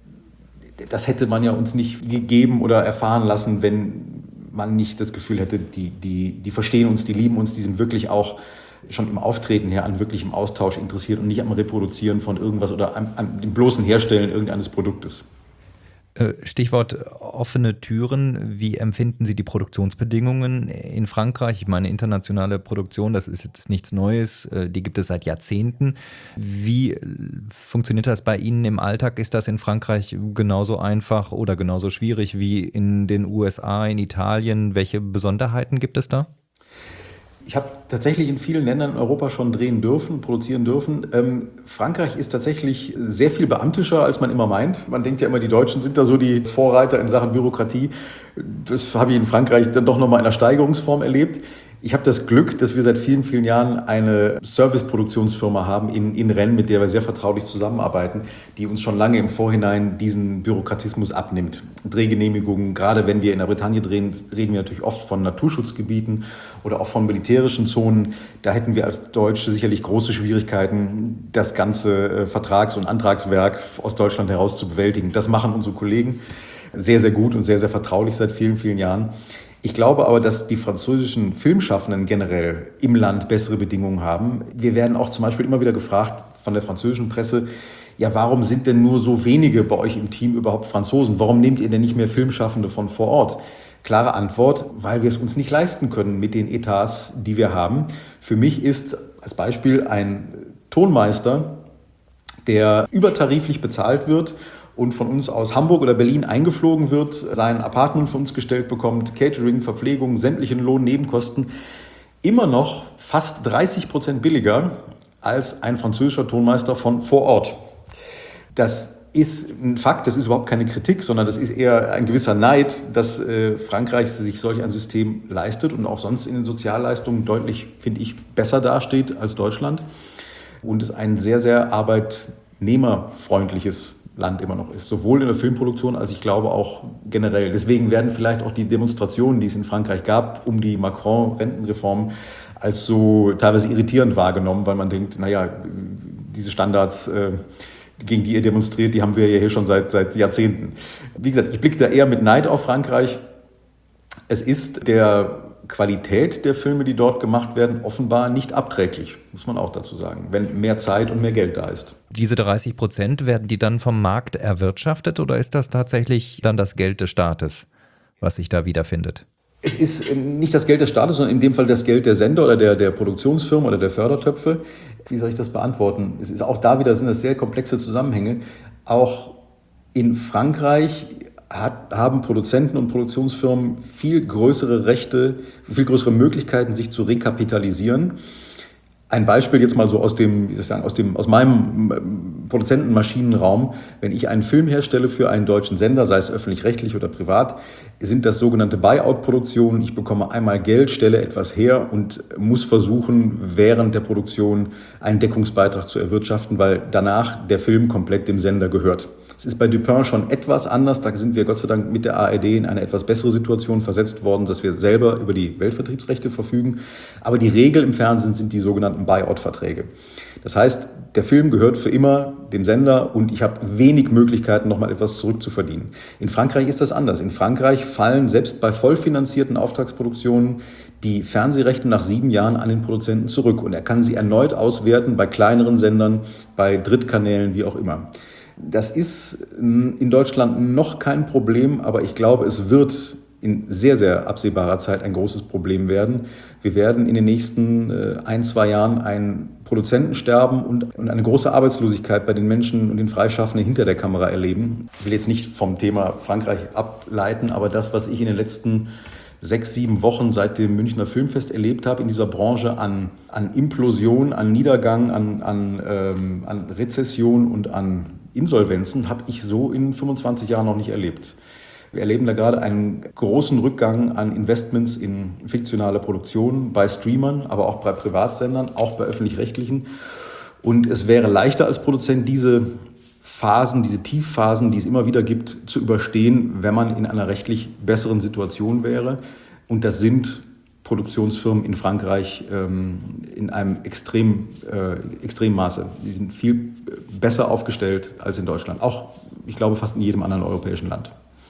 Speaker 8: Das hätte man ja uns nicht gegeben oder erfahren lassen, wenn man nicht das Gefühl hätte, die, die, die verstehen uns, die lieben uns, die sind wirklich auch schon im Auftreten her an wirklichem Austausch interessiert und nicht am Reproduzieren von irgendwas oder an, an dem bloßen Herstellen irgendeines Produktes.
Speaker 4: Stichwort offene Türen. Wie empfinden Sie die Produktionsbedingungen in Frankreich? Ich meine, internationale Produktion, das ist jetzt nichts Neues, die gibt es seit Jahrzehnten. Wie funktioniert das bei Ihnen im Alltag? Ist das in Frankreich genauso einfach oder genauso schwierig wie in den U S A, in Italien? Welche Besonderheiten gibt es da?
Speaker 8: Ich habe tatsächlich in vielen Ländern in Europa schon drehen dürfen, produzieren dürfen. Ähm, Frankreich ist tatsächlich sehr viel beamtischer, als man immer meint. Man denkt ja immer, die Deutschen sind da so die Vorreiter in Sachen Bürokratie. Das habe ich in Frankreich dann doch nochmal in einer Steigerungsform erlebt. Ich habe das Glück, dass wir seit vielen, vielen Jahren eine Serviceproduktionsfirma haben in, in Rennes, mit der wir sehr vertraulich zusammenarbeiten, die uns schon lange im Vorhinein diesen Bürokratismus abnimmt. Drehgenehmigungen, gerade wenn wir in der Bretagne drehen, reden wir natürlich oft von Naturschutzgebieten oder auch von militärischen Zonen. Da hätten wir als Deutsche sicherlich große Schwierigkeiten, das ganze Vertrags- und Antragswerk aus Deutschland heraus zu bewältigen. Das machen unsere Kollegen sehr, sehr gut und sehr, sehr vertraulich seit vielen, vielen Jahren. Ich glaube aber, dass die französischen Filmschaffenden generell im Land bessere Bedingungen haben. Wir werden auch zum Beispiel immer wieder gefragt von der französischen Presse, ja, warum sind denn nur so wenige bei euch im Team überhaupt Franzosen? Warum nehmt ihr denn nicht mehr Filmschaffende von vor Ort? Klare Antwort, weil wir es uns nicht leisten können mit den Etats, die wir haben. Für mich ist als Beispiel ein Tonmeister, der übertariflich bezahlt wird und von uns aus Hamburg oder Berlin eingeflogen wird, sein Apartment von uns gestellt bekommt, Catering, Verpflegung, sämtliche Lohnnebenkosten, immer noch fast dreißig Prozent billiger als ein französischer Tonmeister von vor Ort. Das ist ein Fakt, das ist überhaupt keine Kritik, sondern das ist eher ein gewisser Neid, dass äh, Frankreich sich solch ein System leistet und auch sonst in den Sozialleistungen deutlich, finde ich, besser dasteht als Deutschland und es ein sehr, sehr arbeitnehmerfreundliches Land immer noch ist, sowohl in der Filmproduktion als ich glaube auch generell. Deswegen werden vielleicht auch die Demonstrationen, die es in Frankreich gab, um die Macron-Rentenreform als so teilweise irritierend wahrgenommen, weil man denkt, naja, diese Standards, äh, gegen die ihr demonstriert, die haben wir ja hier schon seit, seit Jahrzehnten. Wie gesagt, ich blicke da eher mit Neid auf Frankreich. Es ist der Qualität der Filme, die dort gemacht werden, offenbar nicht abträglich, muss man auch dazu sagen, wenn mehr Zeit und mehr Geld da ist.
Speaker 4: Diese dreißig Prozent, werden die dann vom Markt erwirtschaftet oder ist das tatsächlich dann das Geld des Staates, was sich da wiederfindet?
Speaker 8: Es ist nicht das Geld des Staates, sondern in dem Fall das Geld der Sender oder der, der Produktionsfirmen oder der Fördertöpfe. Wie soll ich das beantworten? Es ist auch da wieder sind das sehr komplexe Zusammenhänge. Auch in Frankreich hat, haben Produzenten und Produktionsfirmen viel größere Rechte, viel größere Möglichkeiten, sich zu rekapitalisieren. Ein Beispiel jetzt mal so aus dem, wie soll ich sagen, aus dem, aus meinem Produzentenmaschinenraum. Wenn ich einen Film herstelle für einen deutschen Sender, sei es öffentlich-rechtlich oder privat, sind das sogenannte Buyout-Produktionen. Ich bekomme einmal Geld, stelle etwas her und muss versuchen, während der Produktion einen Deckungsbeitrag zu erwirtschaften, weil danach der Film komplett dem Sender gehört. Es ist bei Dupin schon etwas anders. Da sind wir Gott sei Dank mit der A R D in eine etwas bessere Situation versetzt worden, dass wir selber über die Weltvertriebsrechte verfügen. Aber die Regel im Fernsehen sind die sogenannten Buyout-Verträge. Das heißt, der Film gehört für immer dem Sender und ich habe wenig Möglichkeiten, nochmal etwas zurückzuverdienen. In Frankreich ist das anders. In Frankreich fallen selbst bei vollfinanzierten Auftragsproduktionen die Fernsehrechte nach sieben Jahren an den Produzenten zurück. Und er kann sie erneut auswerten bei kleineren Sendern, bei Drittkanälen, wie auch immer. Das ist in Deutschland noch kein Problem, aber ich glaube, es wird in sehr, sehr absehbarer Zeit ein großes Problem werden. Wir werden in den nächsten ein, zwei Jahren ein Produzentensterben und eine große Arbeitslosigkeit bei den Menschen und den Freischaffenden hinter der Kamera erleben. Ich will jetzt nicht vom Thema Frankreich ableiten, aber das, was ich in den letzten sechs, sieben Wochen seit dem Münchner Filmfest erlebt habe in dieser Branche an, an Implosion, an Niedergang, an, an, ähm, an Rezession und an Insolvenzen, habe ich so in fünfundzwanzig Jahren noch nicht erlebt. Wir erleben da gerade einen großen Rückgang an Investments in fiktionale Produktionen bei Streamern, aber auch bei Privatsendern, auch bei öffentlich-rechtlichen. Und es wäre leichter als Produzent, diese Phasen, diese Tiefphasen, die es immer wieder gibt, zu überstehen, wenn man in einer rechtlich besseren Situation wäre. Und das sind Produktionsfirmen in Frankreich ähm, in einem extrem, äh, extrem Maße. Die sind viel besser aufgestellt als in Deutschland. Auch, ich glaube, fast in jedem anderen europäischen Land.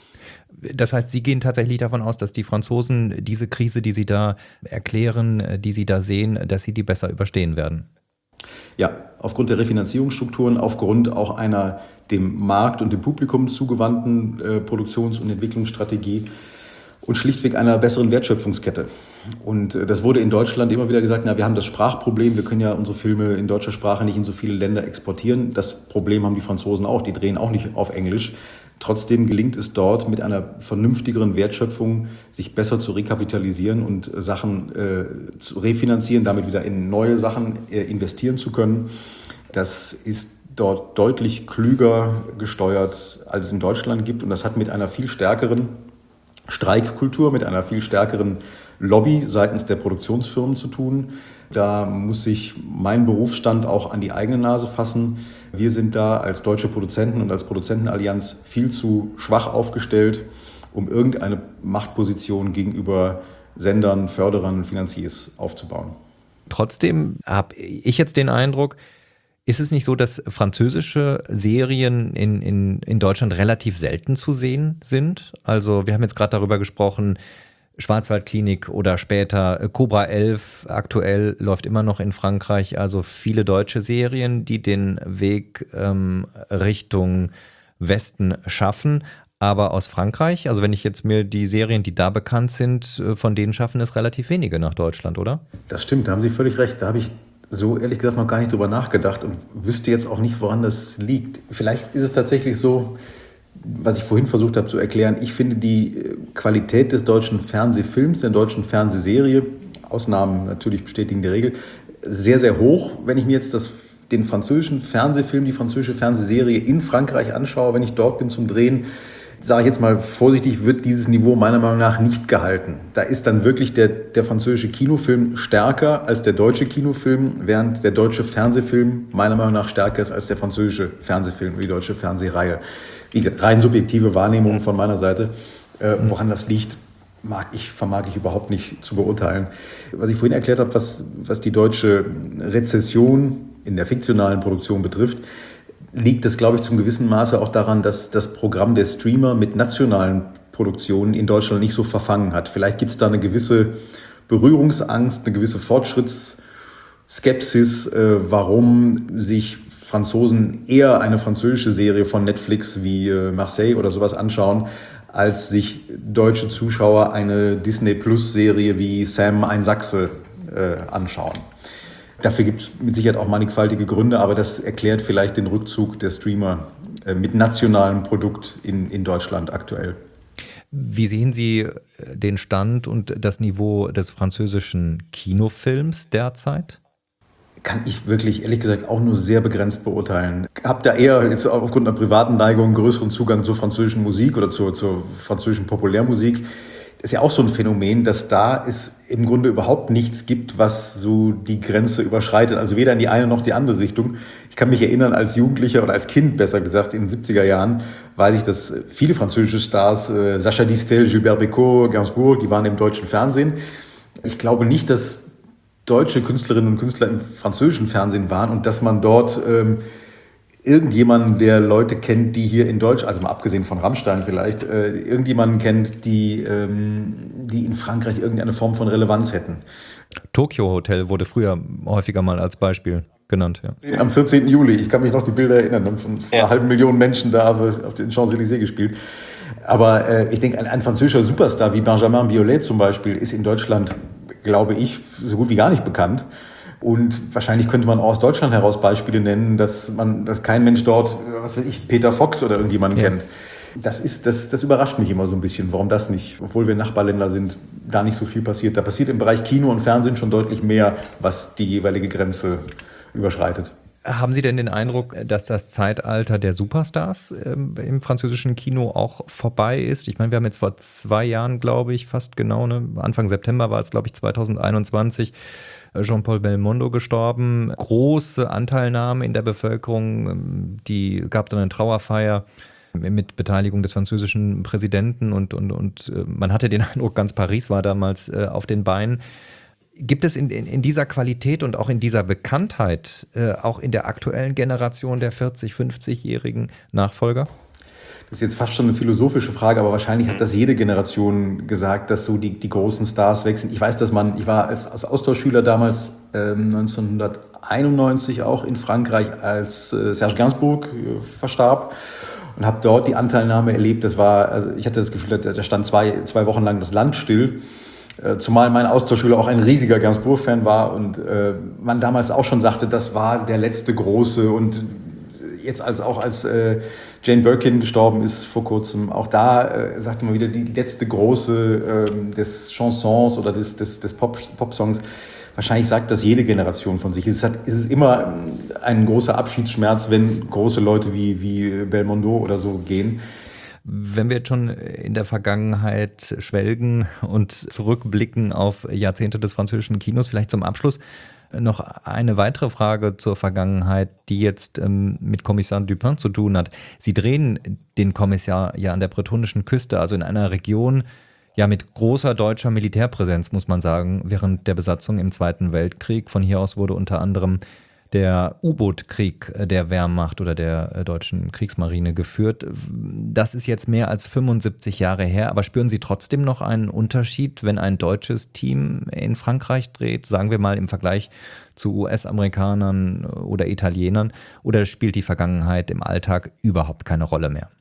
Speaker 4: Das heißt, Sie gehen tatsächlich davon aus, dass die Franzosen diese Krise, die Sie da erklären, die Sie da sehen, dass sie die besser überstehen werden?
Speaker 8: Ja, aufgrund der Refinanzierungsstrukturen, aufgrund auch einer dem Markt und dem Publikum zugewandten äh, Produktions- und Entwicklungsstrategie und schlichtweg einer besseren Wertschöpfungskette. Und äh, das wurde in Deutschland immer wieder gesagt, na, wir haben das Sprachproblem, wir können ja unsere Filme in deutscher Sprache nicht in so viele Länder exportieren. Das Problem haben die Franzosen auch, die drehen auch nicht auf Englisch. Trotzdem gelingt es dort mit einer vernünftigeren Wertschöpfung, sich besser zu rekapitalisieren und Sachen äh, zu refinanzieren, damit wieder in neue Sachen äh, investieren zu können. Das ist dort deutlich klüger gesteuert, als es in Deutschland gibt. Und das hat mit einer viel stärkeren Streikkultur, mit einer viel stärkeren Lobby seitens der Produktionsfirmen zu tun. Da muss sich mein Berufsstand auch an die eigene Nase fassen. Wir sind da als deutsche Produzenten und als Produzentenallianz viel zu schwach aufgestellt, um irgendeine Machtposition gegenüber Sendern, Förderern, Finanziers aufzubauen.
Speaker 4: Trotzdem habe ich jetzt den Eindruck, ist es nicht so, dass französische Serien in, in, in Deutschland relativ selten zu sehen sind? Also wir haben jetzt gerade darüber gesprochen, Schwarzwaldklinik oder später Cobra elf, aktuell läuft immer noch in Frankreich, also viele deutsche Serien, die den Weg ähm, Richtung Westen schaffen. Aber aus Frankreich, also wenn ich jetzt mir die Serien, die da bekannt sind, von denen schaffen es relativ wenige nach Deutschland, oder?
Speaker 8: Das stimmt, da haben Sie völlig recht. Da habe ich so ehrlich gesagt noch gar nicht drüber nachgedacht und wüsste jetzt auch nicht, woran das liegt. Vielleicht ist es tatsächlich so, was ich vorhin versucht habe zu erklären. Ich finde die Qualität des deutschen Fernsehfilms, der deutschen Fernsehserie, Ausnahmen natürlich bestätigen die Regel, sehr, sehr hoch. Wenn ich mir jetzt das, den französischen Fernsehfilm, die französische Fernsehserie in Frankreich anschaue, wenn ich dort bin zum Drehen, sage ich jetzt mal vorsichtig, wird dieses Niveau meiner Meinung nach nicht gehalten. Da ist dann wirklich der, der französische Kinofilm stärker als der deutsche Kinofilm, während der deutsche Fernsehfilm meiner Meinung nach stärker ist als der französische Fernsehfilm, die deutsche Fernsehreihe. Wie rein subjektive Wahrnehmung von meiner Seite. Äh, woran das liegt, mag ich, vermag ich überhaupt nicht zu beurteilen. Was ich vorhin erklärt habe, was, was die deutsche Rezession in der fiktionalen Produktion betrifft, liegt es, glaube ich, zum gewissen Maße auch daran, dass das Programm der Streamer mit nationalen Produktionen in Deutschland nicht so verfangen hat. Vielleicht gibt es da eine gewisse Berührungsangst, eine gewisse Fortschrittsskepsis, äh, warum sich Franzosen eher eine französische Serie von Netflix wie äh, Marseille oder sowas anschauen, als sich deutsche Zuschauer eine Disney-Plus-Serie wie Sam, ein Sachse äh, anschauen. Dafür gibt es mit Sicherheit auch mannigfaltige Gründe, aber das erklärt vielleicht den Rückzug der Streamer äh, mit nationalem Produkt in, in Deutschland aktuell.
Speaker 4: Wie sehen Sie den Stand und das Niveau des französischen Kinofilms derzeit?
Speaker 8: Kann ich wirklich, ehrlich gesagt, auch nur sehr begrenzt beurteilen. Ich habe da eher jetzt aufgrund einer privaten Neigung größeren Zugang zur französischen Musik oder zur, zur französischen Populärmusik. Das ist ja auch so ein Phänomen, dass da es im Grunde überhaupt nichts gibt, was so die Grenze überschreitet. Also weder in die eine noch die andere Richtung. Ich kann mich erinnern, als Jugendlicher oder als Kind, besser gesagt, in den siebziger Jahren, weiß ich, dass viele französische Stars, äh, Sacha Distel, Gilbert Bécaud, Gainsbourg, die waren im deutschen Fernsehen. Ich glaube nicht, dass deutsche Künstlerinnen und Künstler im französischen Fernsehen waren und dass man dort ähm, irgendjemanden, der Leute kennt, die hier in Deutschland, also mal abgesehen von Rammstein vielleicht, äh, irgendjemanden kennt, die, ähm, die in Frankreich irgendeine Form von Relevanz hätten.
Speaker 4: Tokyo Hotel wurde früher häufiger mal als Beispiel genannt. Ja.
Speaker 8: Am vierzehnten Juli, ich kann mich noch die Bilder erinnern, haben von
Speaker 4: ja.
Speaker 8: einer halben Million Menschen da auf den Champs-Élysées gespielt. Aber äh, ich denke, ein, ein französischer Superstar wie Benjamin Biolay zum Beispiel ist in Deutschland, glaube ich, so gut wie gar nicht bekannt. Und wahrscheinlich könnte man auch aus Deutschland heraus Beispiele nennen, dass man, dass kein Mensch dort, was weiß ich, Peter Fox oder irgendjemanden ja. kennt. Das ist, das, das überrascht mich immer so ein bisschen, warum das nicht, obwohl wir Nachbarländer sind, da nicht so viel passiert. Da passiert im Bereich Kino und Fernsehen schon deutlich mehr, was die jeweilige Grenze überschreitet.
Speaker 4: Haben Sie denn den Eindruck, dass das Zeitalter der Superstars ähm, im französischen Kino auch vorbei ist? Ich meine, wir haben jetzt vor zwei Jahren, glaube ich, fast genau, ne, Anfang September war es, glaube ich, zweitausendeinundzwanzig, Jean-Paul Belmondo gestorben. Große Anteilnahme in der Bevölkerung. Die gab dann eine Trauerfeier mit Beteiligung des französischen Präsidenten und, und, und man hatte den Eindruck, ganz Paris war damals äh, auf den Beinen. Gibt es in, in, in dieser Qualität und auch in dieser Bekanntheit, äh, auch in der aktuellen Generation der vierzig-, fünfzigjährigen Nachfolger?
Speaker 8: Das ist jetzt fast schon eine philosophische Frage, aber wahrscheinlich hat das jede Generation gesagt, dass so die, die großen Stars wechseln. Ich weiß, dass man, ich war als, als Austauschschüler damals ähm, neunzehnhunderteinundneunzig auch in Frankreich, als äh, Serge Gainsbourg äh, verstarb und habe dort die Anteilnahme erlebt. Das war, also ich hatte das Gefühl, da stand zwei, zwei Wochen lang das Land still. Zumal mein Austauschschüler auch ein riesiger Gainsbourg-Fan war und äh, man damals auch schon sagte, das war der letzte große. Und jetzt als auch als äh, Jane Birkin gestorben ist vor kurzem, auch da äh, sagte man wieder die letzte große äh, des Chansons oder des, des, des Pop, Pop-Songs. Wahrscheinlich sagt das jede Generation von sich. Es, hat, es ist immer ein großer Abschiedsschmerz, wenn große Leute wie, wie Belmondo oder so gehen.
Speaker 4: Wenn wir jetzt schon in der Vergangenheit schwelgen und zurückblicken auf Jahrzehnte des französischen Kinos, vielleicht zum Abschluss noch eine weitere Frage zur Vergangenheit, die jetzt ähm, mit Kommissar Dupin zu tun hat. Sie drehen den Kommissar ja an der bretonischen Küste, also in einer Region ja mit großer deutscher Militärpräsenz, muss man sagen, während der Besatzung im Zweiten Weltkrieg. Von hier aus wurde unter anderem der U-Boot-Krieg der Wehrmacht oder der deutschen Kriegsmarine geführt. Das ist jetzt mehr als fünfundsiebzig Jahre her, aber spüren Sie trotzdem noch einen Unterschied, wenn ein deutsches Team in Frankreich dreht, sagen wir mal im Vergleich zu U S-Amerikanern oder Italienern, oder spielt die Vergangenheit im Alltag überhaupt keine Rolle mehr?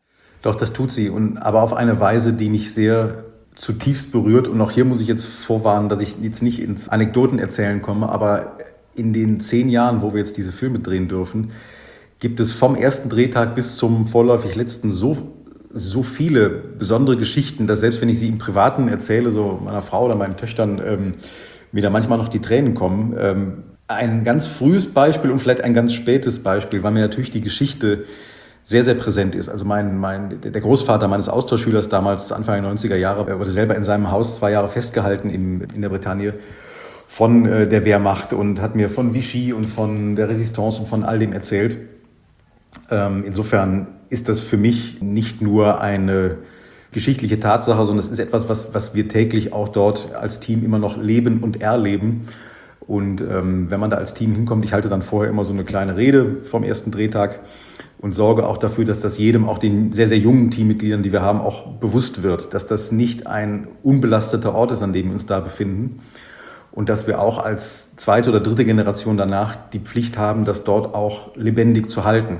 Speaker 8: Doch, das tut sie, und aber auf eine Weise, die mich sehr zutiefst berührt. Und auch hier muss ich jetzt vorwarnen, dass ich jetzt nicht ins Anekdotenerzählen komme, aber in den zehn Jahren, wo wir jetzt diese Filme drehen dürfen, gibt es vom ersten Drehtag bis zum vorläufig letzten so, so viele besondere Geschichten, dass selbst wenn ich sie im Privaten erzähle, so meiner Frau oder meinen Töchtern, ähm, mir da manchmal noch die Tränen kommen. Ähm, ein ganz frühes Beispiel und vielleicht ein ganz spätes Beispiel, weil mir natürlich die Geschichte sehr, sehr präsent ist. Also mein, mein, der Großvater meines Austauschschülers damals, Anfang der neunziger Jahre, er wurde selber in seinem Haus zwei Jahre festgehalten in, in der Bretagne von äh, der Wehrmacht und hat mir von Vichy und von der Resistance und von all dem erzählt. Ähm, insofern ist das für mich nicht nur eine geschichtliche Tatsache, sondern es ist etwas, was, was wir täglich auch dort als Team immer noch leben und erleben. Und ähm, wenn man da als Team hinkommt, ich halte dann vorher immer so eine kleine Rede vom ersten Drehtag und sorge auch dafür, dass das jedem, auch den sehr, sehr jungen Teammitgliedern, die wir haben, auch bewusst wird, dass das nicht ein unbelasteter Ort ist, an dem wir uns da befinden. Und dass wir auch als zweite oder dritte Generation danach die Pflicht haben, das dort auch lebendig zu halten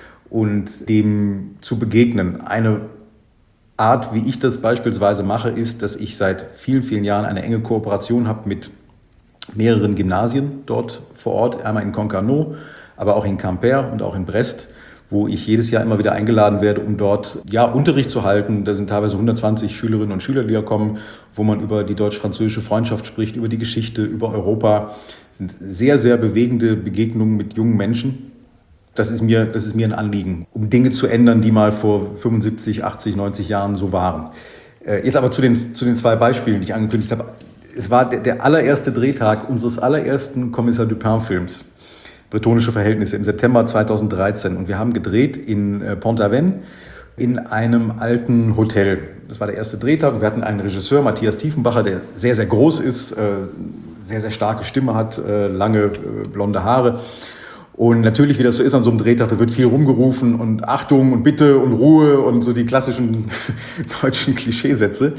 Speaker 8: und dem zu begegnen. Eine Art, wie ich das beispielsweise mache, ist, dass ich seit vielen, vielen Jahren eine enge Kooperation habe mit mehreren Gymnasien dort vor Ort, einmal in Concarneau, aber auch in Quimper und auch in Brest, wo ich jedes Jahr immer wieder eingeladen werde, um dort ja, Unterricht zu halten. Da sind teilweise hundertzwanzig Schülerinnen und Schüler, die da kommen, wo man über die deutsch-französische Freundschaft spricht, über die Geschichte, über Europa. Das sind sehr, sehr bewegende Begegnungen mit jungen Menschen. Das ist mir, das ist mir ein Anliegen, um Dinge zu ändern, die mal vor fünfundsiebzig, achtzig, neunzig Jahren so waren. Jetzt aber zu den, zu den zwei Beispielen, die ich angekündigt habe. Es war der, der allererste Drehtag unseres allerersten Kommissar Dupin-Films. Bretonische Verhältnisse im September zweitausenddreizehn. Und wir haben gedreht in äh, Pont-Aven in einem alten Hotel. Das war der erste Drehtag. Wir hatten einen Regisseur, Matthias Tiefenbacher, der sehr, sehr groß ist, äh, sehr, sehr starke Stimme hat, äh, lange äh, blonde Haare. Und natürlich, wie das so ist an so einem Drehtag, da wird viel rumgerufen und Achtung und Bitte und Ruhe und so die klassischen deutschen Klischeesätze.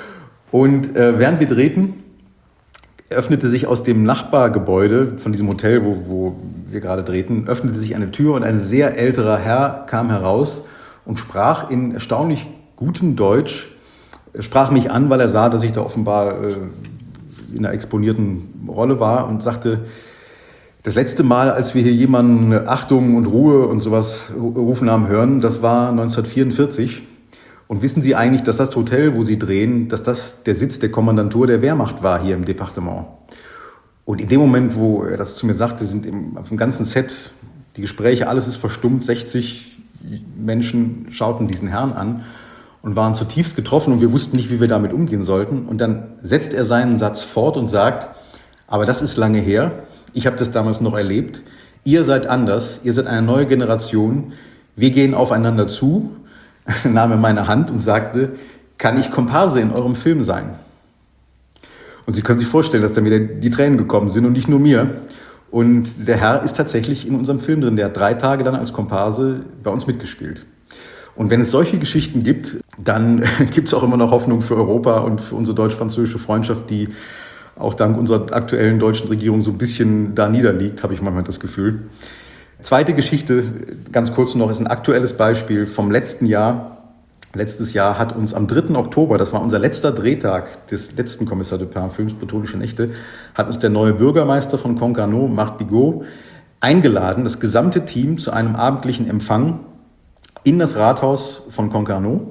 Speaker 8: Und äh, während wir drehten, öffnete sich aus dem Nachbargebäude von diesem Hotel, wo, wo wir gerade drehten, öffnete sich eine Tür und ein sehr älterer Herr kam heraus und sprach in erstaunlich gutem Deutsch, sprach mich an, weil er sah, dass ich da offenbar äh, in einer exponierten Rolle war und sagte, das letzte Mal, als wir hier jemanden Achtung und Ruhe und sowas rufen haben hören, das war neunzehnhundertvierundvierzig. Und wissen Sie eigentlich, dass das Hotel, wo Sie drehen, dass das der Sitz der Kommandantur der Wehrmacht war hier im Departement? Und in dem Moment, wo er das zu mir sagte, sind im, auf dem ganzen Set die Gespräche, alles ist verstummt, sechzig Menschen schauten diesen Herrn an und waren zutiefst getroffen und wir wussten nicht, wie wir damit umgehen sollten. Und dann setzt er seinen Satz fort und sagt, aber das ist lange her, ich habe das damals noch erlebt, ihr seid anders, ihr seid eine neue Generation, wir gehen aufeinander zu. Er nahm mir meine Hand und sagte, kann ich Komparse in eurem Film sein? Und Sie können sich vorstellen, dass da mir die Tränen gekommen sind und nicht nur mir. Und der Herr ist tatsächlich in unserem Film drin. Der hat drei Tage dann als Komparse bei uns mitgespielt. Und wenn es solche Geschichten gibt, dann gibt es auch immer noch Hoffnung für Europa und für unsere deutsch-französische Freundschaft, die auch dank unserer aktuellen deutschen Regierung so ein bisschen da niederliegt, habe ich manchmal das Gefühl. Zweite Geschichte, ganz kurz noch, ist ein aktuelles Beispiel vom letzten Jahr. Letztes Jahr hat uns am dritten Oktober, das war unser letzter Drehtag des letzten Kommissar Dupin-Films Bretonische Nächte, hat uns der neue Bürgermeister von Concarneau, Marc Bigot, eingeladen, das gesamte Team zu einem abendlichen Empfang in das Rathaus von Concarneau.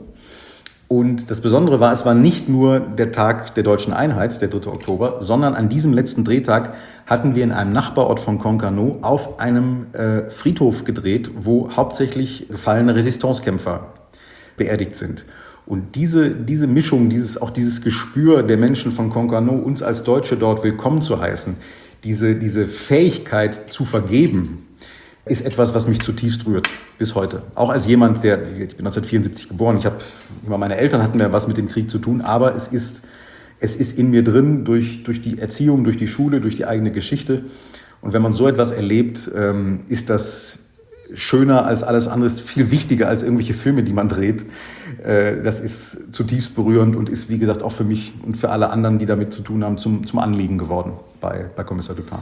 Speaker 8: Und das Besondere war, es war nicht nur der Tag der deutschen Einheit, der dritte Oktober, sondern an diesem letzten Drehtag hatten wir in einem Nachbarort von Concarneau auf einem äh, Friedhof gedreht, wo hauptsächlich gefallene Resistancekämpfer beerdigt sind. Und diese, diese Mischung, dieses, auch dieses Gespür der Menschen von Concarneau, uns als Deutsche dort willkommen zu heißen, diese, diese Fähigkeit zu vergeben, ist etwas, was mich zutiefst rührt, bis heute. Auch als jemand, der, ich bin neunzehnhundertvierundsiebzig geboren, ich habe, meine Eltern hatten ja was mit dem Krieg zu tun, aber es ist, es ist in mir drin durch, durch die Erziehung, durch die Schule, durch die eigene Geschichte. Und wenn man so etwas erlebt, ähm, ist das schöner als alles andere, ist viel wichtiger als irgendwelche Filme, die man dreht. Äh, das ist zutiefst berührend und ist, wie gesagt, auch für mich und für alle anderen, die damit zu tun haben, zum, zum Anliegen geworden bei, bei Kommissar Dupin.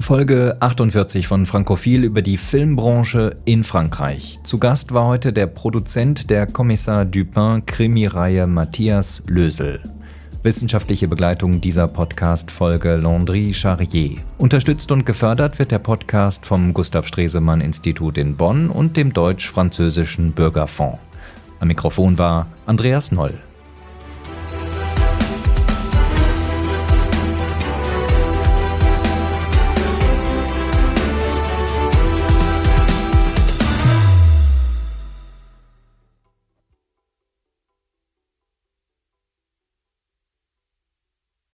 Speaker 4: Folge achtundvierzig von Frankophil über die Filmbranche in Frankreich. Zu Gast war heute der Produzent der Kommissar Dupin-Krimireihe Matthias Lösel. Wissenschaftliche Begleitung dieser Podcast-Folge Landry Charrier. Unterstützt und gefördert wird der Podcast vom Gustav-Stresemann-Institut in Bonn und dem Deutsch-Französischen Bürgerfonds. Am Mikrofon war Andreas Noll.